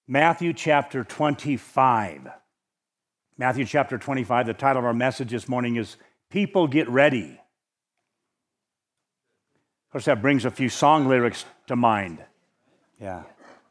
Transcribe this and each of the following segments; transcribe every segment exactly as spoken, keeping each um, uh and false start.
Matthew chapter twenty-five. Matthew chapter twenty-five, the title of our message this morning is People Get Ready. Of course, that brings a few song lyrics to mind. Yeah.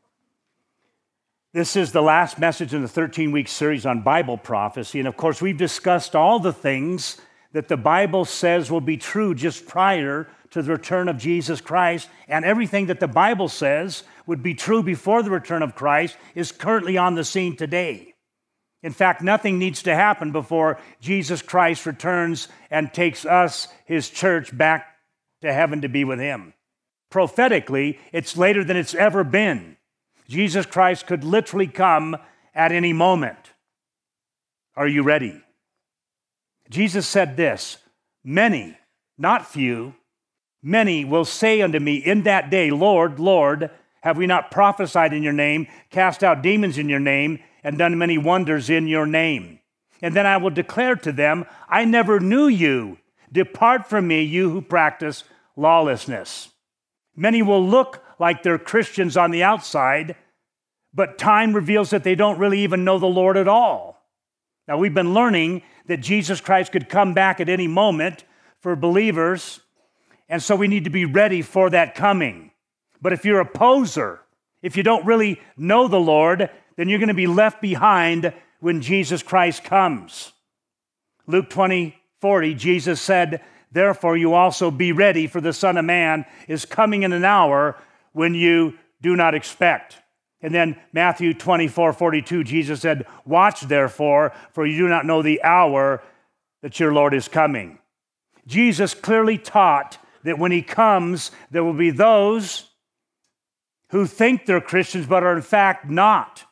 This is the last message in the thirteen-week series on Bible prophecy. And of course, we've discussed all the things that the Bible says will be true just prior to the return of Jesus Christ. And everything that the Bible says would be true before the return of Christ is currently on the scene today. In fact, nothing needs to happen before Jesus Christ returns and takes us, his church, back to heaven to be with him. Prophetically, it's later than it's ever been. Jesus Christ could literally come at any moment. Are you ready? Jesus said this, many, not few, many will say unto me in that day, Lord, Lord, have we not prophesied in your name, cast out demons in your name, and done many wonders in your name? And then I will declare to them, I never knew you. Depart from me, you who practice lawlessness. Many will look like they're Christians on the outside, but time reveals that they don't really even know the Lord at all. Now, we've been learning that Jesus Christ could come back at any moment for believers, and so we need to be ready for that coming. But if you're a poser, if you don't really know the Lord, then you're going to be left behind when Jesus Christ comes. Luke twenty forty, Jesus said, therefore you also be ready, for the Son of Man is coming in an hour when you do not expect. And then Matthew twenty-four forty-two, Jesus said, watch therefore, for you do not know the hour that your Lord is coming. Jesus clearly taught that when he comes, there will be those who think they're Christians but are in fact not.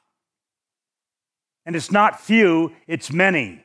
And it's not few, it's many.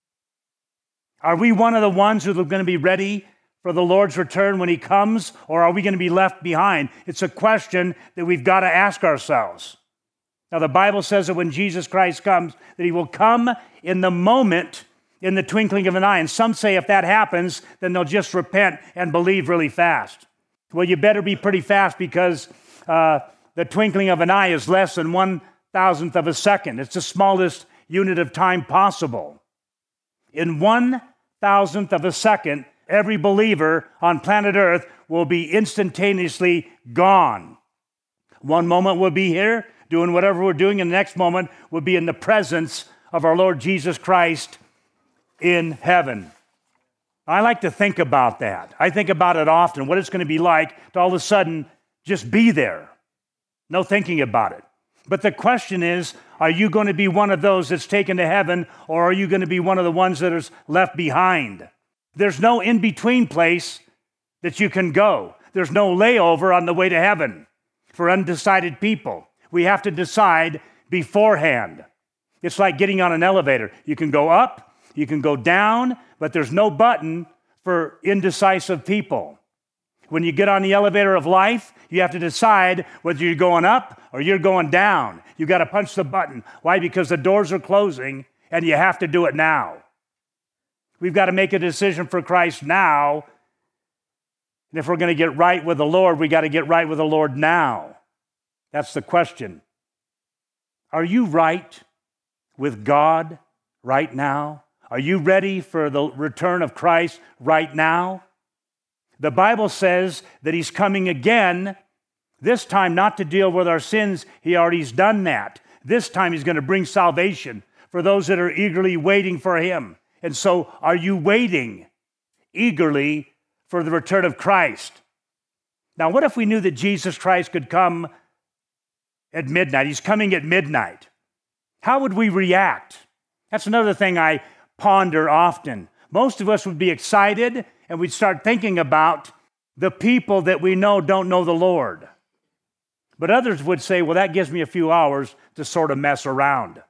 Are we one of the ones who are going to be ready for the Lord's return when he comes, or are we going to be left behind? It's a question that we've got to ask ourselves. Now, the Bible says that when Jesus Christ comes, that he will come in the moment, in the twinkling of an eye. And some say if that happens, then they'll just repent and believe really fast. Well, you better be pretty fast, because uh, the twinkling of an eye is less than one thousandth of a second. It's the smallest unit of time possible. In one thousandth of a second, every believer on planet Earth will be instantaneously gone. One moment we'll be here doing whatever we're doing, and the next moment we'll be in the presence of our Lord Jesus Christ in heaven. I like to think about that. I think about it often, what it's going to be like to all of a sudden just be there. No thinking about it. But the question is, are you going to be one of those that's taken to heaven, or are you going to be one of the ones that is left behind? There's no in-between place that you can go. There's no layover on the way to heaven for undecided people. We have to decide beforehand. It's like getting on an elevator. You can go up, you can go down, but there's no button for indecisive people. When you get on the elevator of life, you have to decide whether you're going up or you're going down. You got to punch the button. Why? Because the doors are closing and you have to do it now. We've got to make a decision for Christ now. And if we're going to get right with the Lord, we got to get right with the Lord now. That's the question. Are you right with God right now? Are you ready for the return of Christ right now? The Bible says that he's coming again, this time not to deal with our sins. He already's done that. This time he's going to bring salvation for those that are eagerly waiting for him. And so, are you waiting eagerly for the return of Christ? Now, what if we knew that Jesus Christ could come at midnight? He's coming at midnight. How would we react? That's another thing I ponder often. Most of us would be excited, and we'd start thinking about the people that we know don't know the Lord. But others would say, well, that gives me a few hours to sort of mess around.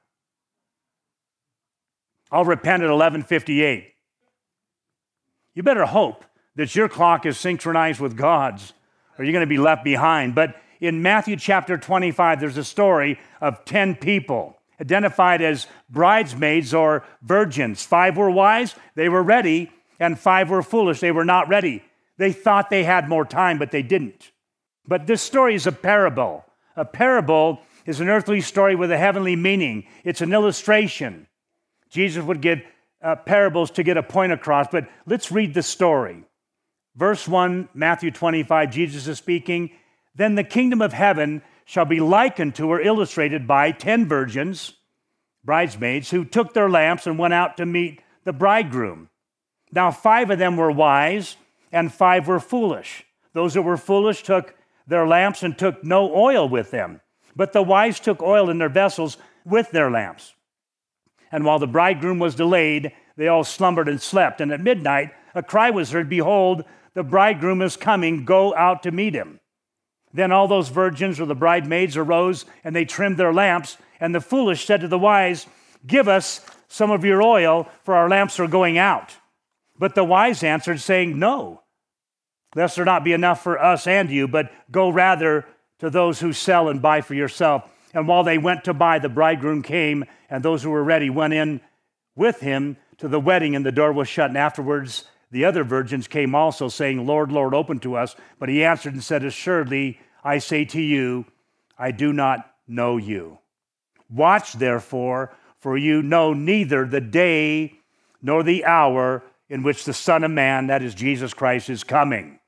I'll repent at eleven fifty-eight. You better hope that your clock is synchronized with God's, or you're going to be left behind. But in Matthew chapter twenty-five, there's a story of ten people identified as bridesmaids or virgins. Five were wise, they were ready, and five were foolish, they were not ready. They thought they had more time, but they didn't. But this story is a parable. A parable is an earthly story with a heavenly meaning. It's an illustration. Jesus would give uh, parables to get a point across, but let's read the story. Verse one, Matthew twenty-five, Jesus is speaking. Then the kingdom of heaven shall be likened to or illustrated by ten virgins, bridesmaids, who took their lamps and went out to meet the bridegroom. Now five of them were wise, and five were foolish. Those that were foolish took their lamps and took no oil with them. But the wise took oil in their vessels with their lamps. And while the bridegroom was delayed, they all slumbered and slept. And at midnight a cry was heard, Behold, the bridegroom is coming, go out to meet him. Then all those virgins or the bridesmaids arose, and they trimmed their lamps. And the foolish said to the wise, Give us some of your oil, for our lamps are going out. But the wise answered, saying, No, lest there not be enough for us and you, but go rather to those who sell and buy for yourself. And while they went to buy, the bridegroom came, and those who were ready went in with him to the wedding, and the door was shut. And afterwards the other virgins came also, saying, Lord, Lord, open to us. But he answered and said, Assuredly, I say to you, I do not know you. Watch therefore, for you know neither the day nor the hour in which the Son of Man, that is Jesus Christ, is coming.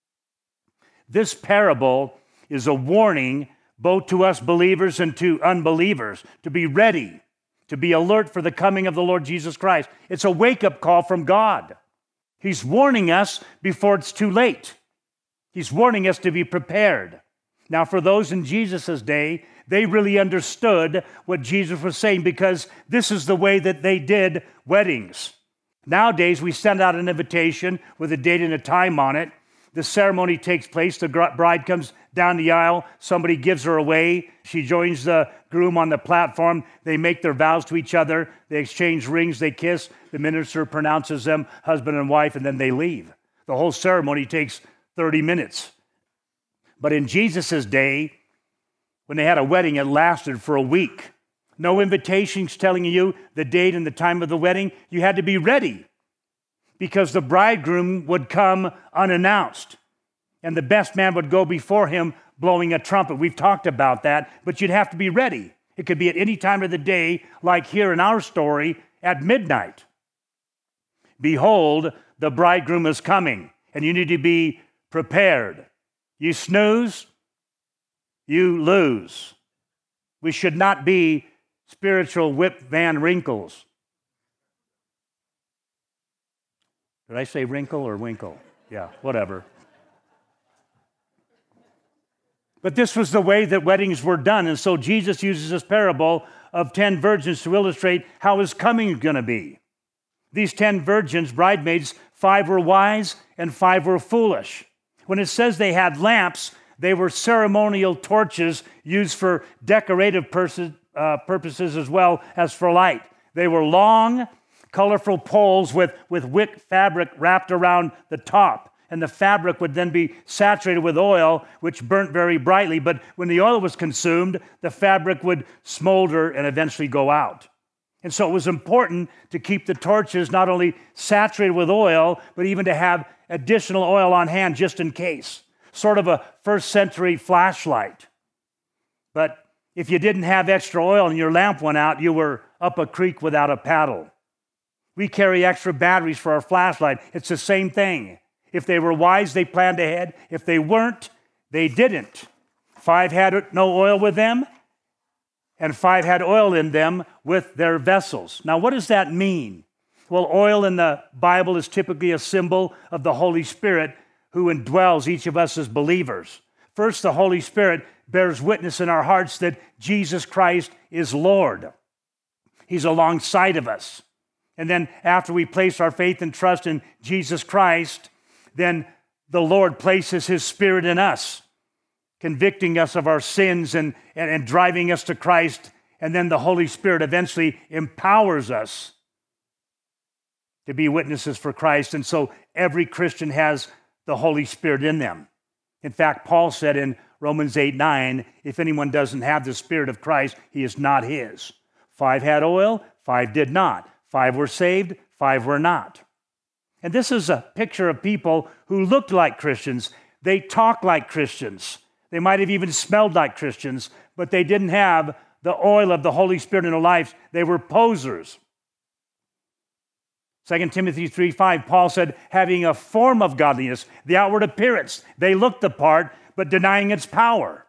This parable is a warning both to us believers and to unbelievers to be ready, to be alert for the coming of the Lord Jesus Christ. It's a wake-up call from God. He's warning us before it's too late. He's warning us to be prepared. Now, for those in Jesus' day, they really understood what Jesus was saying because this is the way that they did weddings. Nowadays, we send out an invitation with a date and a time on it. The ceremony takes place. The bride comes down the aisle. Somebody gives her away. She joins the groom on the platform. They make their vows to each other. They exchange rings. They kiss. The minister pronounces them husband and wife, and then they leave. The whole ceremony takes thirty minutes. But in Jesus' day, when they had a wedding, it lasted for a week. No invitations telling you the date and the time of the wedding. You had to be ready because the bridegroom would come unannounced and the best man would go before him blowing a trumpet. We've talked about that, but you'd have to be ready. It could be at any time of the day, like here in our story, at midnight. Behold, the bridegroom is coming, and you need to be prepared. You snooze, you lose. We should not be spiritual Rip Van Winkles. Did I say wrinkle or winkle? Yeah, whatever. But this was the way that weddings were done, and so Jesus uses this parable of ten virgins to illustrate how his coming is going to be. These ten virgins, bridesmaids, five were wise and five were foolish. When it says they had lamps, they were ceremonial torches used for decorative pers- uh, purposes as well as for light. They were long, colorful poles with, with wick fabric wrapped around the top. And the fabric would then be saturated with oil, which burnt very brightly. But when the oil was consumed, the fabric would smolder and eventually go out. And so it was important to keep the torches not only saturated with oil, but even to have additional oil on hand just in case. Sort of a first century flashlight. But if you didn't have extra oil and your lamp went out, you were up a creek without a paddle. We carry extra batteries for our flashlight. It's the same thing. If they were wise, they planned ahead. If they weren't, they didn't. Five had no oil with them, and five had oil in them with their vessels. Now, what does that mean? Well, oil in the Bible is typically a symbol of the Holy Spirit who indwells each of us as believers. First, the Holy Spirit bears witness in our hearts that Jesus Christ is Lord. He's alongside of us. And then after we place our faith and trust in Jesus Christ, then the Lord places his Spirit in us, convicting us of our sins and, and, and driving us to Christ. And then the Holy Spirit eventually empowers us to be witnesses for Christ. And so every Christian has the Holy Spirit in them. In fact, Paul said in Romans eight nine, if anyone doesn't have the Spirit of Christ, he is not his. Five had oil, five did not. Five were saved, five were not. And this is a picture of people who looked like Christians. They talked like Christians. They might have even smelled like Christians, but they didn't have the oil of the Holy Spirit in their lives. They were posers. Second Timothy three five, Paul said, having a form of godliness, the outward appearance. They looked the part, but denying its power.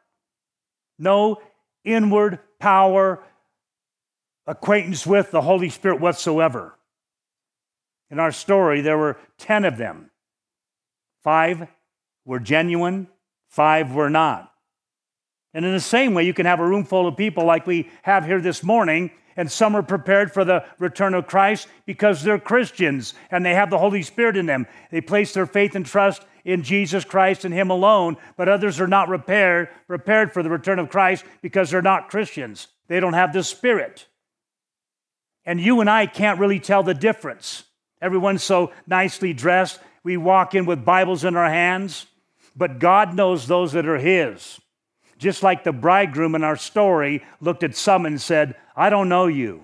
No inward power, acquaintance with the Holy Spirit whatsoever. In our story, there were ten of them. Five were genuine, five were not. And in the same way, you can have a room full of people like we have here this morning, and some are prepared for the return of Christ because they're Christians and they have the Holy Spirit in them. They place their faith and trust in Jesus Christ and Him alone, but others are not prepared, prepared for the return of Christ because they're not Christians. They don't have the Spirit. And you and I can't really tell the difference. Everyone's so nicely dressed. We walk in with Bibles in our hands, but God knows those that are His. Just like the bridegroom in our story looked at some and said, I don't know you.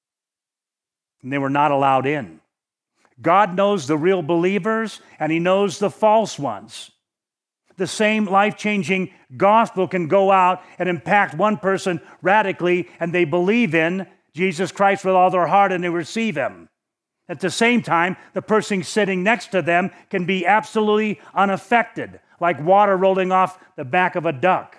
And they were not allowed in. God knows the real believers, and He knows the false ones. The same life-changing gospel can go out and impact one person radically, and they believe in Jesus Christ with all their heart, and they receive Him. At the same time, the person sitting next to them can be absolutely unaffected, like water rolling off the back of a duck.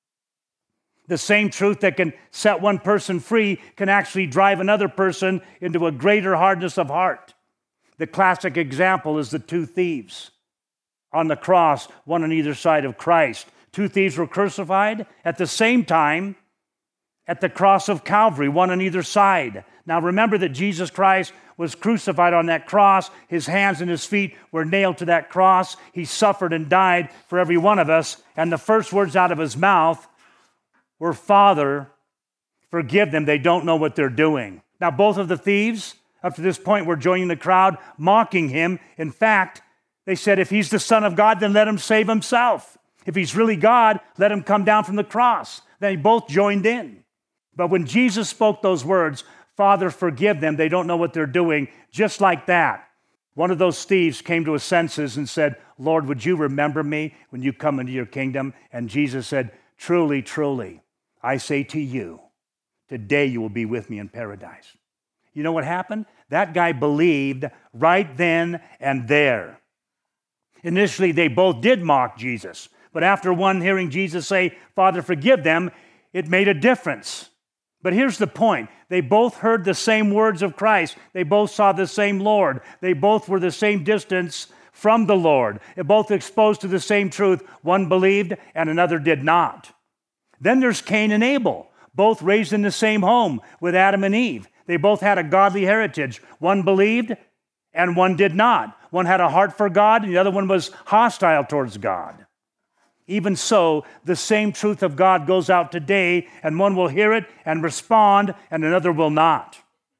The same truth that can set one person free can actually drive another person into a greater hardness of heart. The classic example is the two thieves on the cross, one on either side of Christ. Two thieves were crucified at the same time at the cross of Calvary, one on either side. Now remember that Jesus Christ was crucified on that cross. His hands and His feet were nailed to that cross. He suffered and died for every one of us. And the first words out of His mouth were, Father, forgive them. They don't know what they're doing. Now, both of the thieves, up to this point, were joining the crowd, mocking Him. In fact, they said, if He's the Son of God, then let Him save Himself. If He's really God, let Him come down from the cross. They both joined in. But when Jesus spoke those words, Father, forgive them. They don't know what they're doing. Just like that, one of those thieves came to his senses and said, Lord, would you remember me when you come into your kingdom? And Jesus said, truly, truly, I say to you, today you will be with me in paradise. You know what happened? That guy believed right then and there. Initially, they both did mock Jesus, but after one hearing Jesus say, Father, forgive them, it made a difference. But here's the point. They both heard the same words of Christ. They both saw the same Lord. They both were the same distance from the Lord. They both exposed to the same truth. One believed and another did not. Then there's Cain and Abel, both raised in the same home with Adam and Eve. They both had a godly heritage. One believed and one did not. One had a heart for God and the other one was hostile towards God. Even so, the same truth of God goes out today, and one will hear it and respond, and another will not.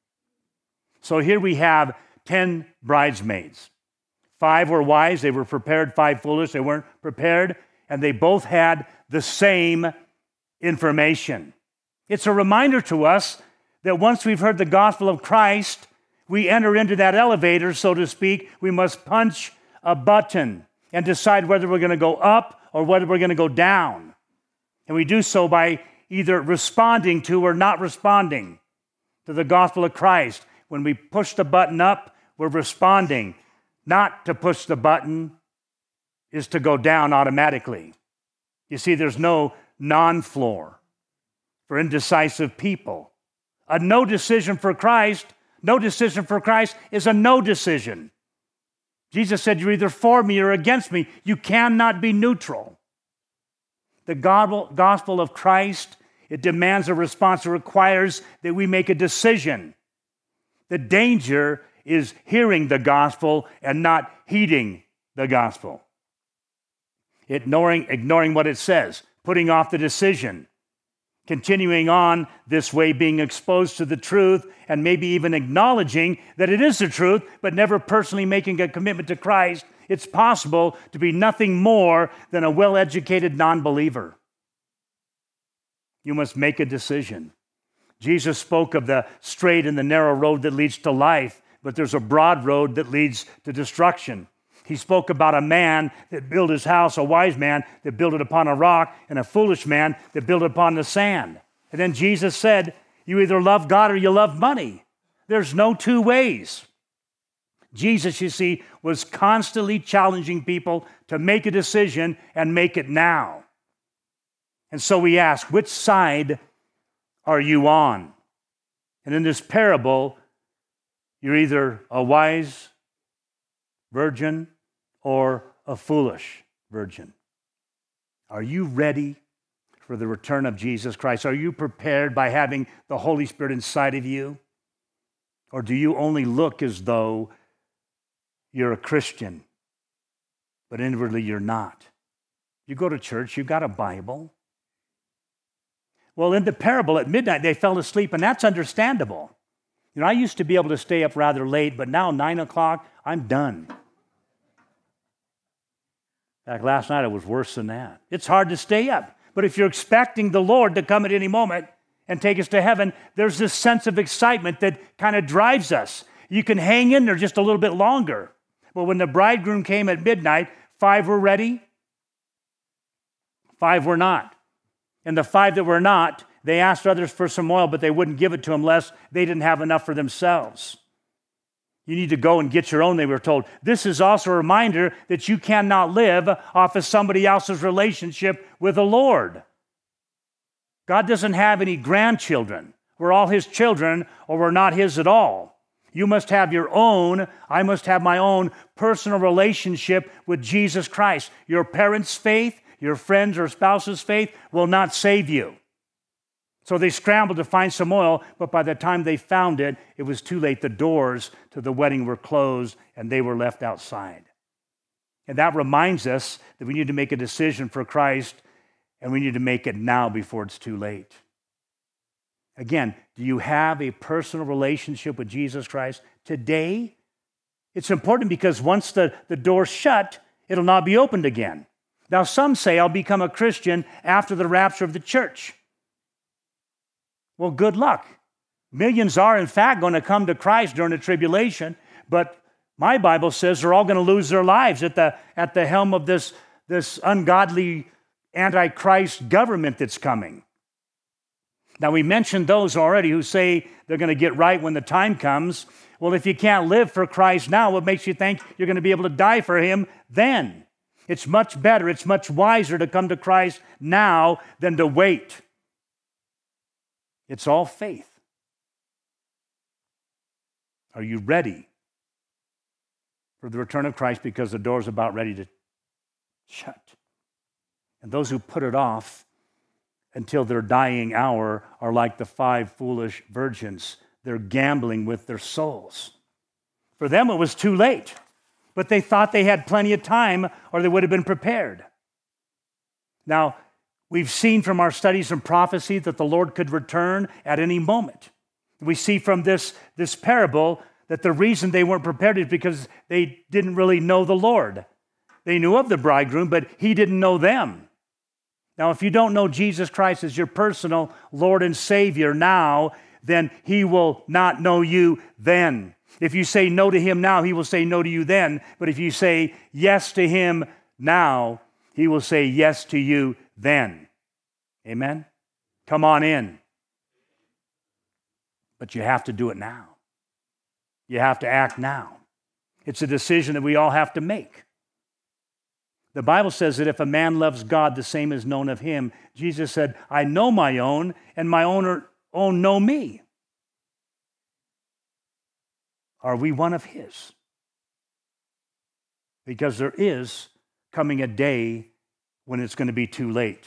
So here we have ten bridesmaids. Five were wise, they were prepared. Five foolish, they weren't prepared. And they both had the same information. It's a reminder to us that once we've heard the gospel of Christ, we enter into that elevator, so to speak. We must punch a button and decide whether we're going to go up or whether we're going to go down. And we do so by either responding to or not responding to the gospel of Christ. When we push the button up, we're responding. Not to push the button is to go down automatically. You see, there's no non-floor for indecisive people. A no decision for Christ, no decision for Christ is a no decision. Jesus said, you're either for me or against me. You cannot be neutral. The gospel of Christ, it demands a response. It requires that we make a decision. The danger is hearing the gospel and not heeding the gospel. Ignoring, ignoring what it says, putting off the decision, continuing on this way, being exposed to the truth, and maybe even acknowledging that it is the truth, but never personally making a commitment to Christ. It's possible to be nothing more than a well-educated non-believer. You must make a decision. Jesus spoke of the straight and the narrow road that leads to life, but there's a broad road that leads to destruction. He spoke about a man that built his house, a wise man that built it upon a rock, and a foolish man that built it upon the sand. And then Jesus said, you either love God or you love money. There's no two ways. Jesus, you see, was constantly challenging people to make a decision and make it now. And so we ask, which side are you on? And in this parable, you're either a wise virgin or a foolish virgin. Are you ready for the return of Jesus Christ? Are you prepared by having the Holy Spirit inside of you? Or do you only look as though you're a Christian, but inwardly you're not? You go to church, you've got a Bible. Well, in the parable, at midnight, they fell asleep, and that's understandable. You know, I used to be able to stay up rather late, but now, nine o'clock, I'm done. In fact, last night it was worse than that. It's hard to stay up. But if you're expecting the Lord to come at any moment and take us to heaven, there's this sense of excitement that kind of drives us. You can hang in there just a little bit longer. But when the bridegroom came at midnight, five were ready, five were not. And the five that were not, they asked others for some oil, but they wouldn't give it to them unless they didn't have enough for themselves. You need to go and get your own, they were told. This is also a reminder that you cannot live off of somebody else's relationship with the Lord. God doesn't have any grandchildren. We're all His children, or we're not His at all. You must have your own, I must have my own personal relationship with Jesus Christ. Your parents' faith, your friends' or spouse's faith will not save you. So they scrambled to find some oil, but by the time they found it, it was too late. The doors to the wedding were closed, and they were left outside. And that reminds us that we need to make a decision for Christ, and we need to make it now before it's too late. Again, do you have a personal relationship with Jesus Christ today? It's important because once the, the door's shut, it'll not be opened again. Now, some say I'll become a Christian after the rapture of the church. Well, good luck. Millions are, in fact, going to come to Christ during the tribulation, but my Bible says they're all going to lose their lives at the, at the helm of this, this ungodly antichrist government that's coming. Now, we mentioned those already who say they're going to get right when the time comes. Well, if you can't live for Christ now, what makes you think you're going to be able to die for Him then? It's much better, it's much wiser to come to Christ now than to wait. It's all faith. Are you ready for the return of Christ because the door's about ready to shut? And those who put it off until their dying hour are like the five foolish virgins. They're gambling with their souls. For them, it was too late, but they thought they had plenty of time or they would have been prepared. Now, we've seen from our studies and prophecy that the Lord could return at any moment. We see from this, this parable that the reason they weren't prepared is because they didn't really know the Lord. They knew of the bridegroom, but He didn't know them. Now, if you don't know Jesus Christ as your personal Lord and Savior now, then He will not know you then. If you say no to Him now, He will say no to you then. But if you say yes to Him now, He will say yes to you then. Amen? Come on in. But you have to do it now. You have to act now. It's a decision that we all have to make. The Bible says that if a man loves God, the same is known of him. Jesus said, I know my own, and my own, own know me. Are we one of His? Because there is coming a day when it's going to be too late.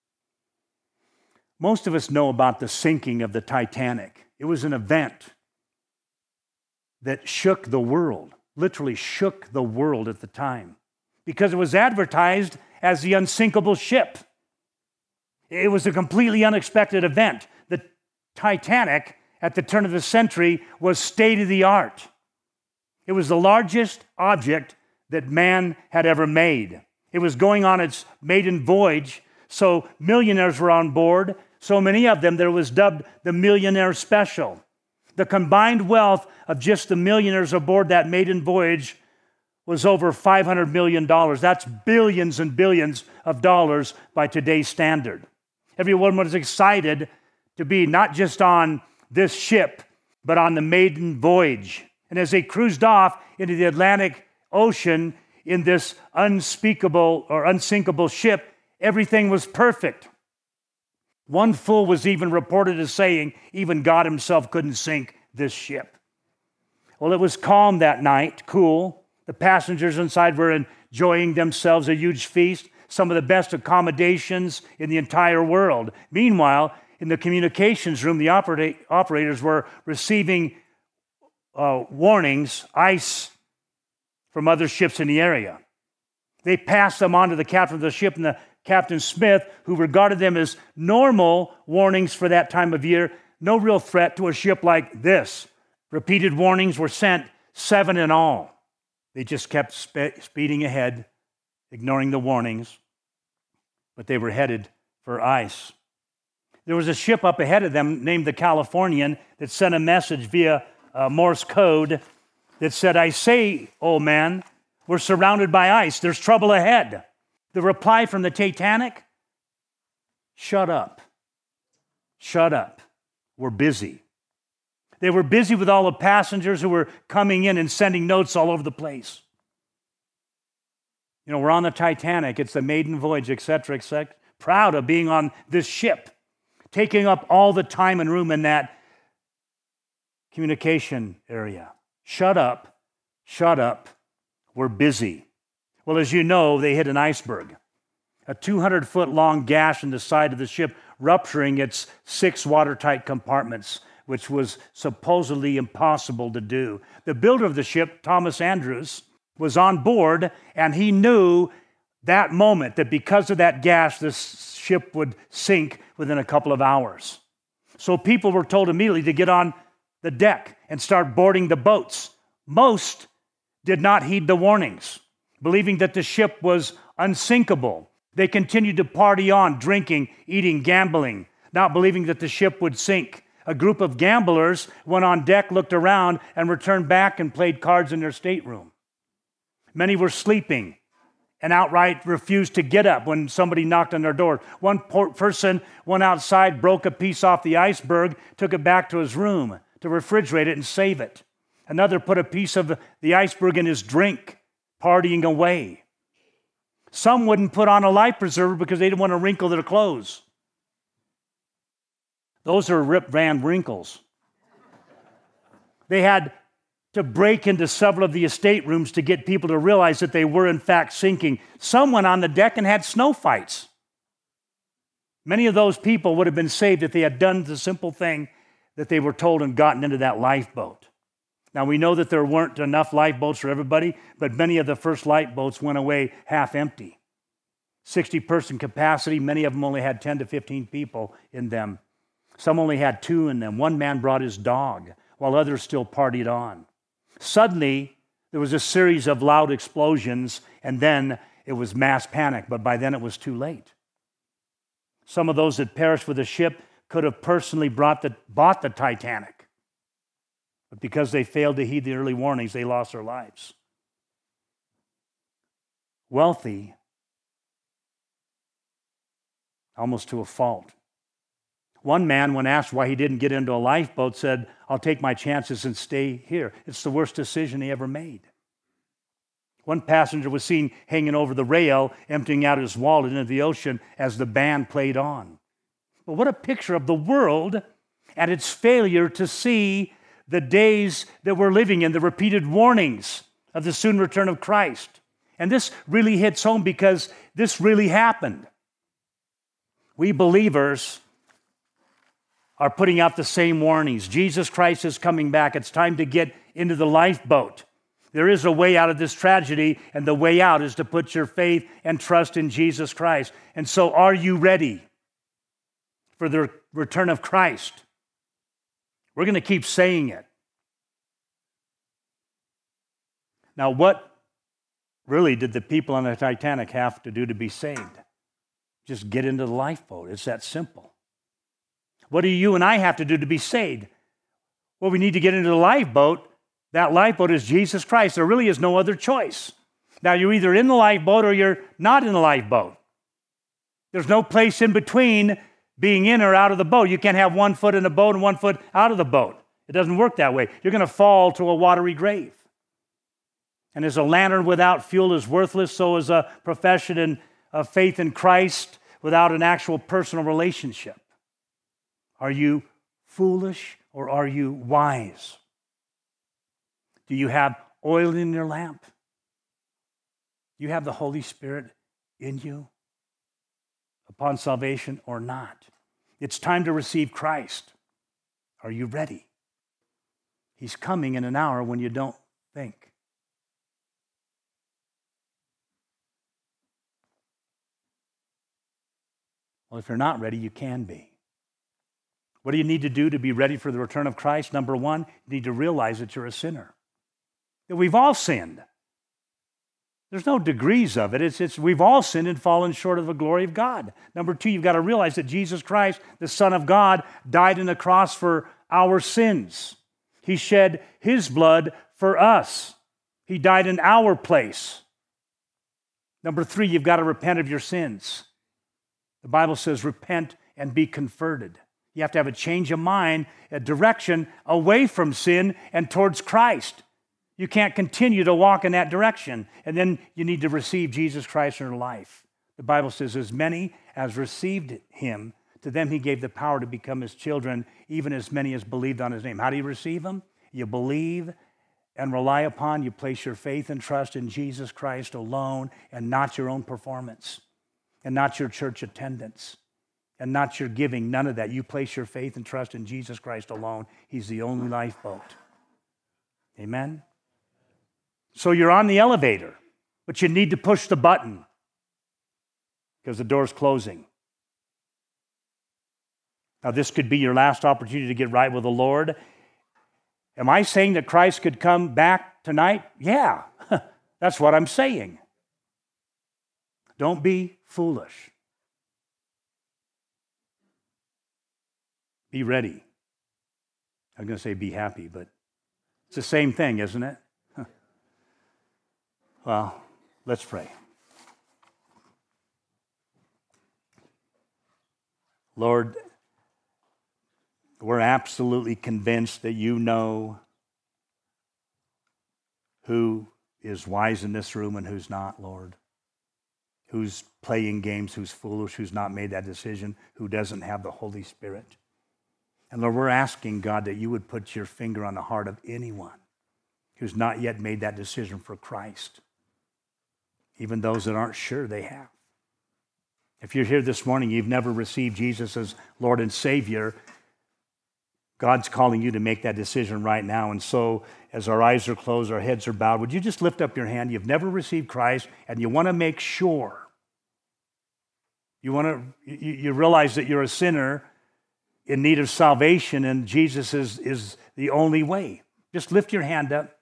Most of us know about the sinking of the Titanic. It was an event that shook the world, literally shook the world at the time, because it was advertised as the unsinkable ship. It was a completely unexpected event. The Titanic, at the turn of the century, was state-of-the-art. It was the largest object that man had ever made. It was going on its maiden voyage, so millionaires were on board. So many of them, there was dubbed the Millionaire Special. The combined wealth of just the millionaires aboard that maiden voyage was over five hundred million dollars. That's billions and billions of dollars by today's standard. Everyone was excited to be not just on this ship, but on the maiden voyage. And as they cruised off into the Atlantic Ocean in this unspeakable or unsinkable ship, everything was perfect. One fool was even reported as saying, even God himself couldn't sink this ship. Well, it was calm that night, cool. The passengers inside were enjoying themselves, a huge feast, some of the best accommodations in the entire world. Meanwhile, in the communications room, the opera- operators were receiving uh, warnings, ice from other ships in the area. They passed them on to the captain of the ship, and the Captain Smith, who regarded them as normal warnings for that time of year, no real threat to a ship like this. Repeated warnings were sent, seven in all. They just kept spe- speeding ahead, ignoring the warnings, but they were headed for ice. There was a ship up ahead of them named the Californian that sent a message via uh, Morse code that said, I say, old man, we're surrounded by ice. There's trouble ahead. The reply from the Titanic, shut up. Shut up. We're busy. They were busy with all the passengers who were coming in and sending notes all over the place. You know, we're on the Titanic. It's the maiden voyage, et cetera, et cetera. Proud of being on this ship, taking up all the time and room in that communication area. Shut up. Shut up. We're busy. Well, as you know, they hit an iceberg, a two hundred foot long gash in the side of the ship, rupturing its six watertight compartments, which was supposedly impossible to do. The builder of the ship, Thomas Andrews, was on board, and he knew that moment that because of that gash, this ship would sink within a couple of hours. So people were told immediately to get on the deck and start boarding the boats. Most did not heed the warnings, believing that the ship was unsinkable. They continued to party on, drinking, eating, gambling, not believing that the ship would sink. A group of gamblers went on deck, looked around, and returned back and played cards in their stateroom. Many were sleeping and outright refused to get up when somebody knocked on their door. One person went outside, broke a piece off the iceberg, took it back to his room to refrigerate it and save it. Another put a piece of the iceberg in his drink, partying away. Some wouldn't put on a life preserver because they didn't want to wrinkle their clothes. Those are Rip Van Wrinkles. They had to break into several of the estate rooms to get people to realize that they were in fact sinking. Some went on the deck and had snow fights. Many of those people would have been saved if they had done the simple thing that they were told and gotten into that lifeboat. Now, we know that there weren't enough lifeboats for everybody, but many of the first lifeboats went away half empty. sixty-person capacity, many of them only had ten to fifteen people in them. Some only had two in them. One man brought his dog, while others still partied on. Suddenly, there was a series of loud explosions, and then it was mass panic, but by then it was too late. Some of those that perished with the ship could have personally brought the, bought the Titanic, but because they failed to heed the early warnings, they lost their lives. Wealthy, almost to a fault. One man, when asked why he didn't get into a lifeboat, said, I'll take my chances and stay here. It's the worst decision he ever made. One passenger was seen hanging over the rail, emptying out his wallet into the ocean as the band played on. But what a picture of the world and its failure to see the days that we're living in, the repeated warnings of the soon return of Christ. And this really hits home because this really happened. We believers are putting out the same warnings. Jesus Christ is coming back. It's time to get into the lifeboat. There is a way out of this tragedy, and the way out is to put your faith and trust in Jesus Christ. And so, are you ready for the return of Christ? We're going to keep saying it. Now, what really did the people on the Titanic have to do to be saved? Just get into the lifeboat. It's that simple. What do you and I have to do to be saved? Well, we need to get into the lifeboat. That lifeboat is Jesus Christ. There really is no other choice. Now, you're either in the lifeboat or you're not in the lifeboat. There's no place in between being in or out of the boat. You can't have one foot in the boat and one foot out of the boat. It doesn't work that way. You're going to fall to a watery grave. And as a lantern without fuel is worthless, so is a profession in, of faith in Christ without an actual personal relationship. Are you foolish or are you wise? Do you have oil in your lamp? Do you have the Holy Spirit in you upon salvation or not? It's time to receive Christ. Are you ready? He's coming in an hour when you don't think. Well, if you're not ready, you can be. What do you need to do to be ready for the return of Christ? Number one, you need to realize that you're a sinner. That we've all sinned. There's no degrees of it. It's, it's we've all sinned and fallen short of the glory of God. Number two, you've got to realize that Jesus Christ, the Son of God, died on the cross for our sins. He shed his blood for us. He died in our place. Number three, you've got to repent of your sins. The Bible says, repent and be converted. You have to have a change of mind, a direction away from sin and towards Christ. You can't continue to walk in that direction. And then you need to receive Jesus Christ in your life. The Bible says, as many as received him, to them he gave the power to become his children, even as many as believed on his name. How do you receive him? You believe and rely upon, you place your faith and trust in Jesus Christ alone and not your own performance and not your church attendance and not your giving, none of that. You place your faith and trust in Jesus Christ alone. He's the only lifeboat. Amen? So you're on the elevator, but you need to push the button because the door's closing. Now, this could be your last opportunity to get right with the Lord. Am I saying that Christ could come back tonight? Yeah, that's what I'm saying. Don't be foolish. Be ready. I was going to say be happy, but it's the same thing, isn't it? Well, let's pray. Lord, we're absolutely convinced that you know who is wise in this room and who's not, Lord. Who's playing games, who's foolish, who's not made that decision, who doesn't have the Holy Spirit. And Lord, we're asking, God, that you would put your finger on the heart of anyone who's not yet made that decision for Christ. Even those that aren't sure they have. If you're here this morning, you've never received Jesus as Lord and Savior, God's calling you to make that decision right now. And so as our eyes are closed, our heads are bowed, would you just lift up your hand? You've never received Christ and you want to make sure. You want to, you, you realize that you're a sinner in need of salvation and Jesus is, is the only way. Just lift your hand up.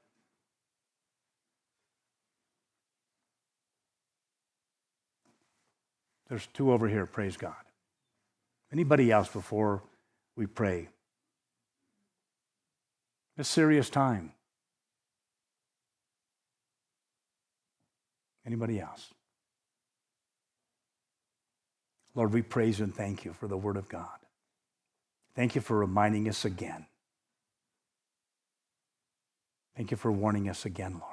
There's two over here, praise God. Anybody else before we pray? A serious time. Anybody else? Lord, we praise and thank you for the Word of God. Thank you for reminding us again. Thank you for warning us again, Lord.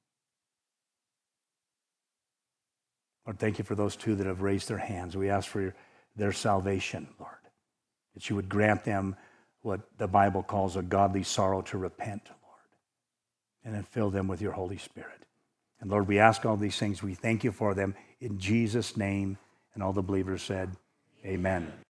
Lord, thank you for those two that have raised their hands. We ask for your, their salvation, Lord, that you would grant them what the Bible calls a godly sorrow to repent, Lord, and then fill them with your Holy Spirit. And Lord, we ask all these things. We thank you for them in Jesus' name. And all the believers said, amen.